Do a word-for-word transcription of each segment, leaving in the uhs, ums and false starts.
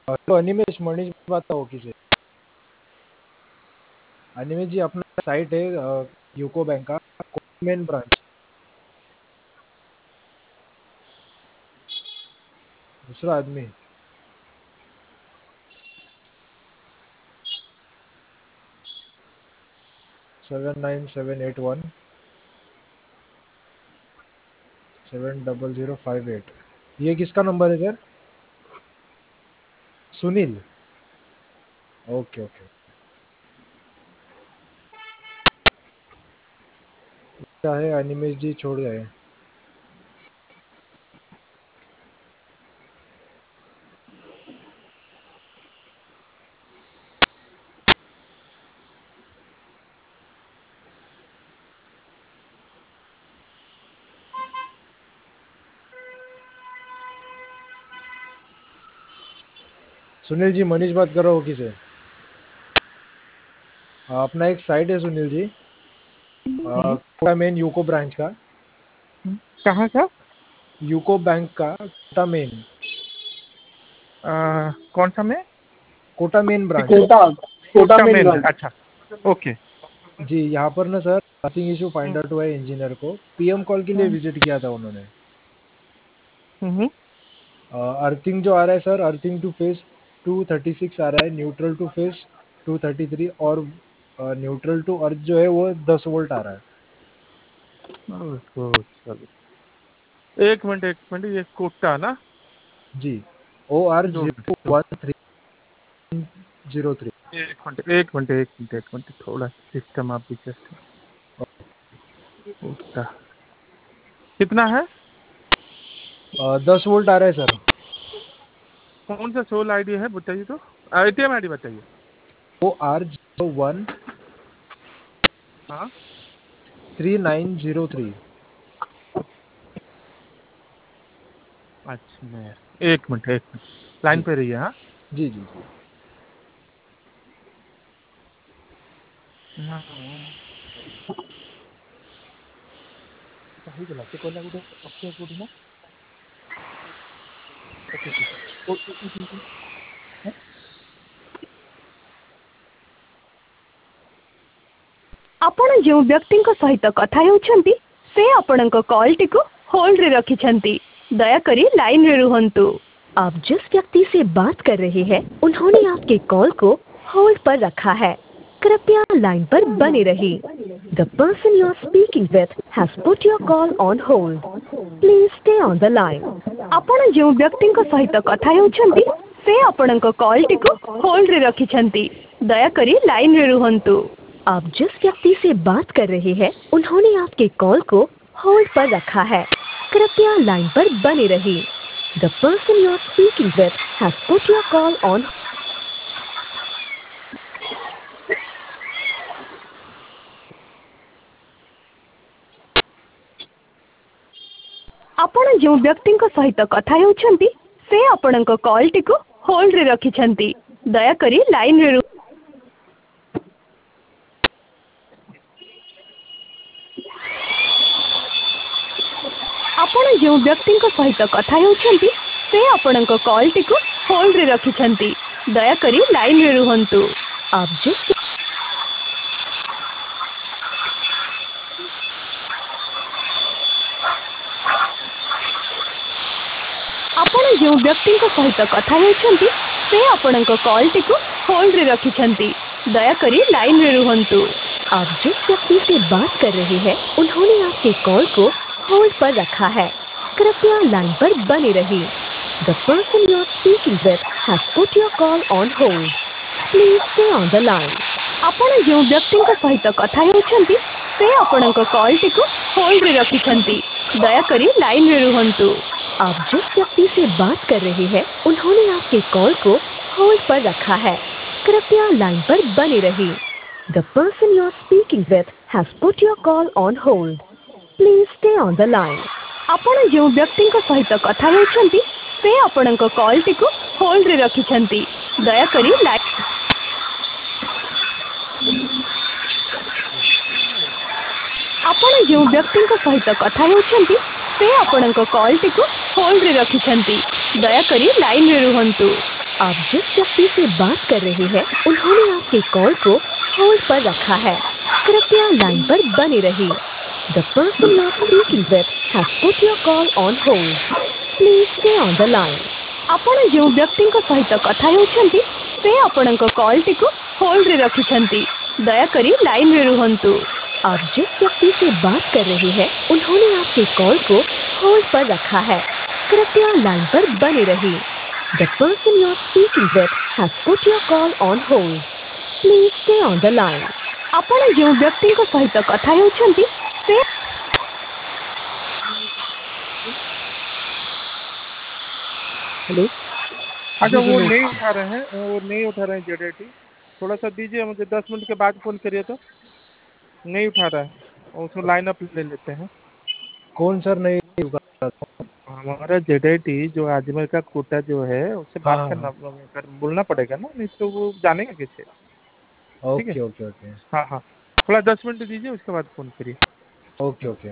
Hello Animesh, Manish बात हो किसे? अनिमेश जी, अपना साइट है यूको बैंक का मेन ब्रांच। दूसरा आदमी। Seven nine seven eight one seven double zero five eight. ये किसका नंबर है सर? सुनील। Okay okay. क्या है, अनिमेश जी छोड़ गए। सुनील जी, मनीष बात कर रहा हो किसे? अपना एक साइट है Sunil ji, hmm, Kota main UCO branch का। कहाँ का? यूको बैंक का कोटा मेन। आ, कौन सा में? Kota main branch. Kota Kota Kota main main, branch. अच्छा। ओके। जी, यहाँ पर ना sir earthing issue find out हुआ है इंजीनियर को। पीएम कॉल के लिए हम्म, विजिट किया था उन्होंने। हम्म, अर्थिंग जो आ रहा है sir, earthing to phase two thirty six आ रहा है, neutral to phase two thirty three, और न्यूट्रल टू अर्थ जो है वो दस वोल्ट आ रहा है। ओहो, चलो। एक मिनट एक मिनट, ये कोटा ना? जी, ओ आर दो मिनट जीरो दो वन थ्री जीरो थ्री। एक मिनट एक मिनट एक मिनट एक मिनट थोड़ा सिस्टम आप जस्ट। कोटा कितना है? दस वोल्ट आ रहा है सर। कौन सा सोल आईडी है बताइए तो। एटीएम आईडी बताइए। ओ आर जीरो वन हाँ, थ्री नाइन जीरो थ्री। अच्छा। एक मिनट एक मिनट लाइन जी पे रहिए। हाँ, जी जी जी। काही गेला ते कोणा कुठे ऑप्शन कुठे ना? ओके ओके ओ- ओ- ओ- ओ- ओ- ଆପଣ ଯେଉଁ ବ୍ୟକ୍ତିଙ୍କ ସହିତ କଥା ହେଉଛନ୍ତି ସେ ଆପଣଙ୍କ କଲ୍ଟିକୁ ହୋଲ୍ଡରେ ରଖିଛନ୍ତି। ଦୟାକରି ଲାଇନରେ ରୁହନ୍ତୁ। आप जिस व्यक्ति से बात कर रहे हैं उन्होंने आपके कॉल को होल्ड पर रखा है। कृपया लाइन पर बने रहिए। The person you are speaking with has put your call on hold. Please stay on the line. ଆପଣ ଯେଉଁ ବ୍ୟକ୍ତିଙ୍କ ସହିତ କଥା ହେଉଛନ୍ତି ସେ ଆପଣଙ୍କ କଲ୍ଟିକୁ ହୋଲ୍ଡରେ ରଖିଛନ୍ତି। ଦୟାକରି ଲାଇନରେ ରୁହନ୍ତୁ। आप जिस व्यक्ति से बात कर रहे हैं उन्होंने आपके कॉल को होल्ड पर रखा है। कृपया लाइन पर बने रहिए। The person you are speaking with has put your call on. ଆପଣ ଯେଉଁ ବ୍ୟକ୍ତିଙ୍କ ସହିତ କଥା ହେଉଛନ୍ତି ସେ ଆପଣଙ୍କ କଲ୍ଟିକୁ ହୋଲ୍ଡରେ ରଖିଛନ୍ତି। ଦୟାକରି ଲାଇନରେ ରୁହ। ଆପଣ ଯେଉଁ ବ୍ୟକ୍ତିଙ୍କ ସହିତ କଥା ହେଉଛନ୍ତି ସେ ଆପଣଙ୍କ କଲ୍ଟିକୁ ହୋଲ୍ଡରେ ରଖିଛନ୍ତି। ଦୟାକରି ଲାଇନରେ ରୁହନ୍ତୁ। आप जिस ଆପଣ ଯେଉଁ ବ୍ୟକ୍ତିଙ୍କ ସହିତ କଥା ହେଉଛନ୍ତି ସେ ଆପଣଙ୍କ କଲ୍ଟିକୁ ହୋଲ୍ଡରେ ରଖିଛନ୍ତି। ଦୟାକରି ଲାଇନରେ ରୁହନ୍ତୁ। आप जिस व्यक्ति से बात कर रहे हैं उन्होंने आपके कॉल को होल्ड पर रखा है। कृपया लाइन पर बने रहिए। The person you are speaking with has put your call on hold. Please stay on the line. ଆପଣ ଯେଉଁ ବ୍ୟକ୍ତିଙ୍କ ସହିତ କଥା ହେଉଛନ୍ତି ସେ ଆପଣଙ୍କ କଲ୍ଟିକୁ ହୋଲ୍ଡରେ ରଖିଛନ୍ତି। ଦୟାକରି ଲାଇନରେ ରୁହନ୍ତୁ। आप जिस व्यक्ति से बात कर रहे हैं उन्होंने आपके कॉल को होल्ड पर रखा है। कृपया लाइन पर बने रहिए। The person you are speaking with has put your call on hold. Please stay on the line. ଆପଣ ଯେଉଁ ବ୍ୟକ୍ତିଙ୍କ ସହିତ କଥା ହେଉଛନ୍ତି ସେ ଆପଣଙ୍କ କଲ୍ଟିକୁ ହୋଲ୍ଡରେ ରଖିଛନ୍ତି। ଦୟାକରି ଲାଇନ୍। ଆପଣ ଯେଉଁ ବ୍ୟକ୍ତିଙ୍କ ସହିତ କଥା ହେଉଛନ୍ତି ସେ ଆପଣଙ୍କ କଲ୍ଟିକୁ ହୋଲ୍ଡରେ ରଖିଛନ୍ତି। ଦୟାକରି ଲାଇନରେ ରୁହନ୍ତୁ। आप जिस व्यक्ति से बात कर रहे हैं उन्होंने आपके कॉल को होल्ड पर रखा है। कृपया लाइन पर बने रहिए। The person you are speaking with has put your call on hold. Please stay on the line. ଆପଣ ଯେଉଁ ବ୍ୟକ୍ତିଙ୍କ ସହିତ କଥା ହେଉଛନ୍ତି ସେ ଆପଣଙ୍କ କଲ୍ଟିକୁ ହୋଲ୍ଡରେ ରଖିଛନ୍ତି। ଦୟାକରି ଲାଇନରେ ରୁହନ୍ତୁ। आप जिस व्यक्ति से बात कर रहे हैं उन्होंने आपके कॉल को होल्ड पर रखा है। कृपया लाइन पर बने रहिए। The person you are speaking with has put your call on hold. Please stay on the line. ଆପଣ ଯେଉଁ ବ୍ୟକ୍ତିଙ୍କ ସହିତ କଥା ହେଉଛନ୍ତି ସେ हेलो। अच्छा, जी वो सुनील। नहीं उठा रहे हैं, वो नहीं उठा रहे हैं जेडेटी। थोड़ा सा दीजिए मुझे, दस मिनट के बाद फ़ोन करिए तो। नहीं उठा रहा है, और उसको लाइन अप ले लेते हैं। कौन सर नहीं होगा? हमारा जेडेटी जो अजमेर का कोटा जो है उससे हाँ बात हाँ करना हाँ। कर, बोलना पड़ेगा ना, नहीं तो वो जानेगा कैसे। ठीक है। ओके ओके ओके हाँ हाँ, थोड़ा दस मिनट दीजिए, उसके बाद फ़ोन करिए। Okay okay.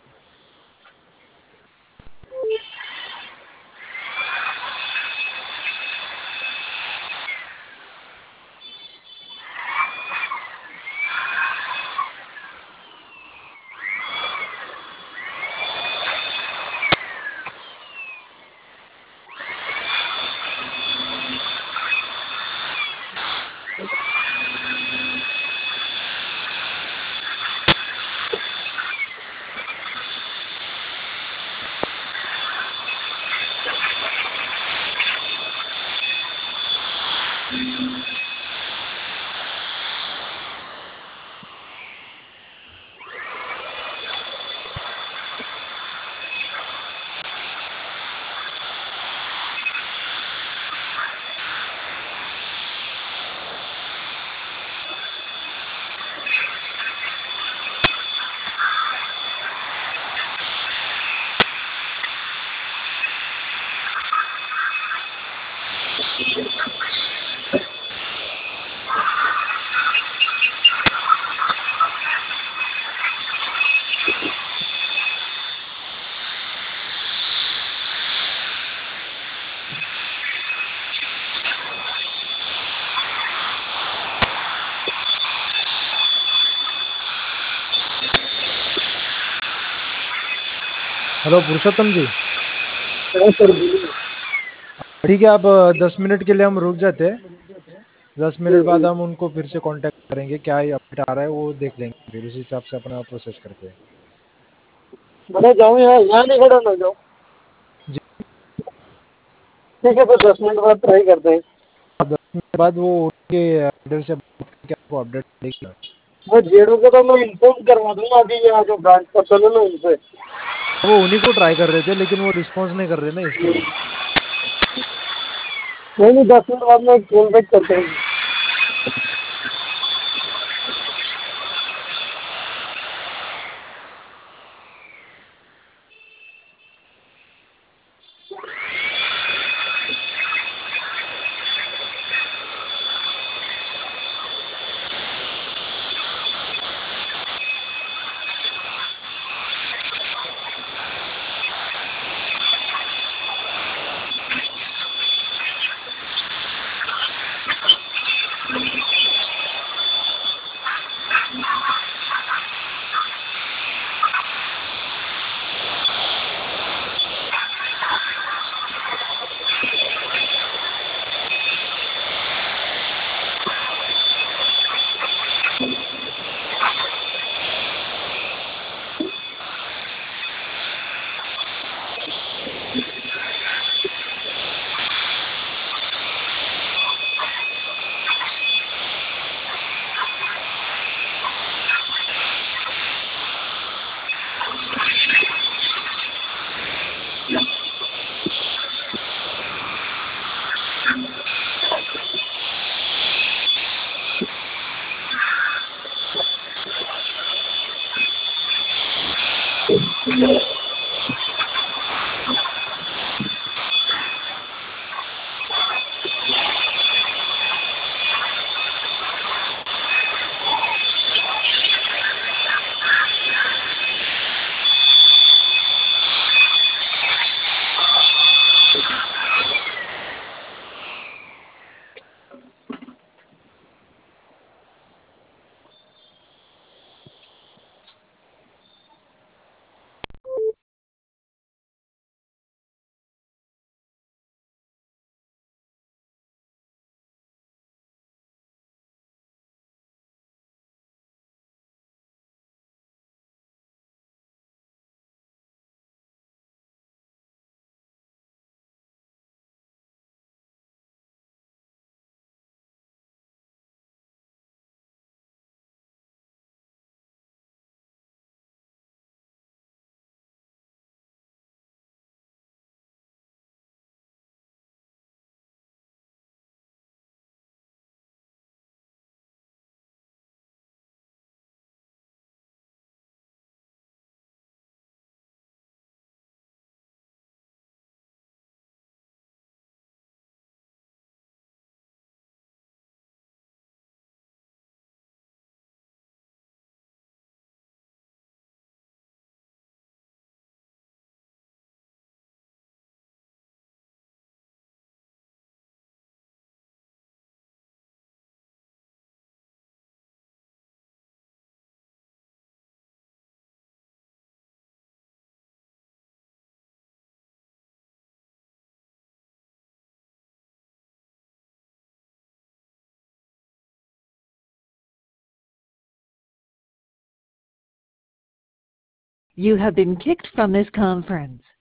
Hello Purushottam ji. हाँ सर बोलिए। ठीक है, आप अ, दस मिनट के लिए हम रुक जाते हैं। दस मिनट बाद हम उनको फिर से कांटेक्ट करेंगे, क्या अपडेट आ रहा है वो देख लेंगे, फिर उस हिसाब से अपना प्रोसेस करते हैं। मैं जाऊँ, यहाँ यहाँ नहीं खड़ा ना जाऊँ। जी। ठीक है, फिर दस मिनट बाद ट्राई करते हैं। दस मिनट बाद वो उनके लीडर से बात करके आपको अपडेट देगी। मैं जेडो को तो मैं इन्फॉर्म करवा दूंगा अभी, यहाँ जो ब्रांच पर्सन है ना उनसे। वो उन्हीं को ट्राई कर रहे थे लेकिन वो रिस्पॉन्स नहीं कर रहे ना इसके लिए। नहीं नहीं, दस मिनट बाद में कॉल बैक करते हैं। You have been kicked from this conference.